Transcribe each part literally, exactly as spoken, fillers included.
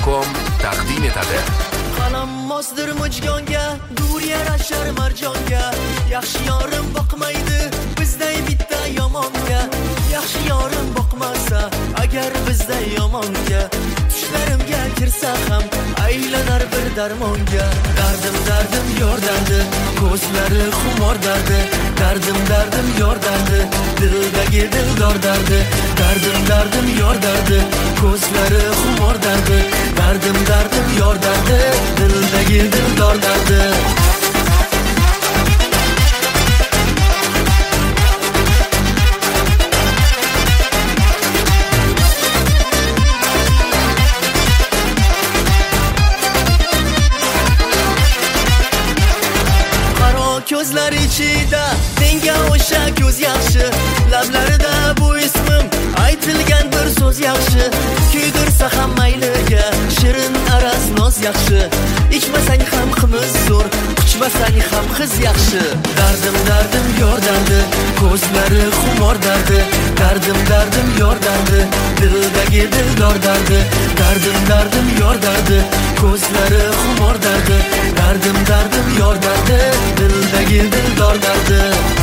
com taqdim etadi. Qalammasdir mujgonga, dur yarashar marjonga. Yaxshi yorim boqmaydi bizday bitta yomonga. Yaxshi yorim boqmasa agar bizday yomonga, tushlarimga kirsa ham aylanar bir darmonga. Dardim dardim yor dardi, ko'zlari xumor dardi. Dardim dardim yor dardi, dildagi dildor dardi. Dardim dardim yor dardi, ko'zlari xumor dardi. Dardim dardim yor dardi, dildagi dildor dardi. Ko'zlar ichida menga o'sha ko'z yaxshi, lablarida bu ismim aytilgan bir so'z yaxshi. Kuydirsa ham mayliga shirin araz noz yaxshi. Ichmasang ham qimiz zo'r, quchmasang ham qiz yaxshi. Dardim dardim yor dardi, ko'zlari xumor dardi. Dardim dardim yor dardi, dildagi dildor dardi. Dardim dardim yor dardi, ko'zlari xumor dardi. Dardim dardim yor dardi, dildagi dildor dardi.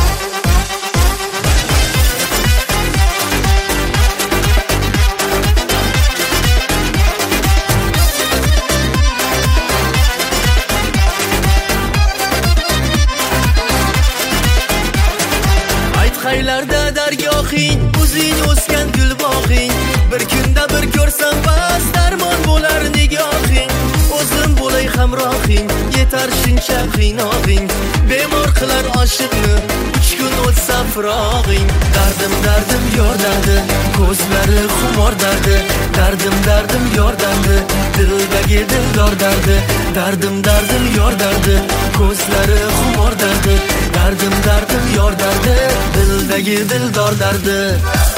Aytqaylarda dargohing, o'zing o'sgan gul bog'ing. Bir kunda bir ko'rsam bas darmon bo'lar nigohing. O'zim bo'lay hamrohing, yetar shuncha qiynog'ing. Bemor qilar oshiqni uch kun o'tsa firog'ing. Dardim dardim yor dardi, ko'zlari xumor dardi. Dardim dardim yor dardi, dildagi dildor dardi. Dardim dardim yor dardi, ko'zlari xumor dardi. Dardim dardim yor dardi, dildagi dildor dardi.